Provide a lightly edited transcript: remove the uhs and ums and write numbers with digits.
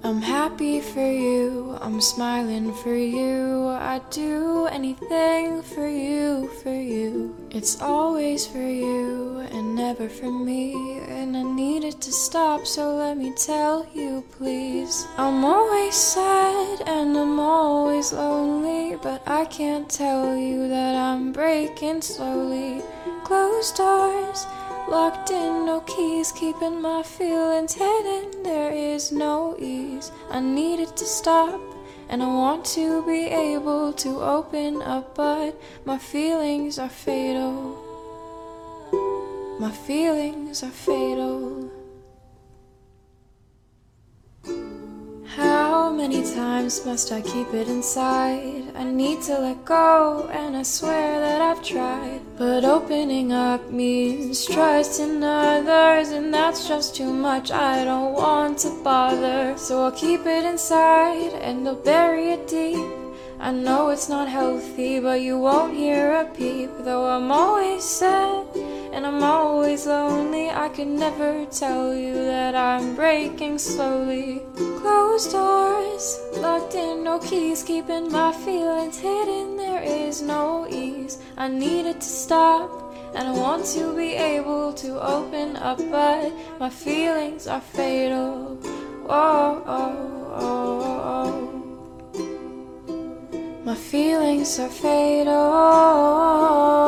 I'm happy for you, I'm smiling for you. I'd do anything for you, for you. It's always for you and never for me. And I need it to stop, so let me tell you, please. I'm always sad and I'm always lonely, but I can't tell you that I'm breaking slowly. Closed doors, locked in, no keys, keeping my feelings hidden. There is no ease. I need it to stop, and I want to be able to open up, but my feelings are fatal. My feelings are fatal. How many times must I keep it inside? I need to let go, and I swear that I've tried. But opening up means trusting others, and that's just too much. I don't want to bother, so I'll keep it inside and I'll bury it deep. I know it's not healthy, but you won't hear a peep. Though I'm always sad and I'm always lonely, I could never tell you that I'm breaking slowly. Closed doors, locked in, no keys, keeping my feelings hidden. There is no ease. I need it to stop, and I want to be able to open up, but my feelings are fatal. Whoa, oh, oh, oh. My feelings are fatal.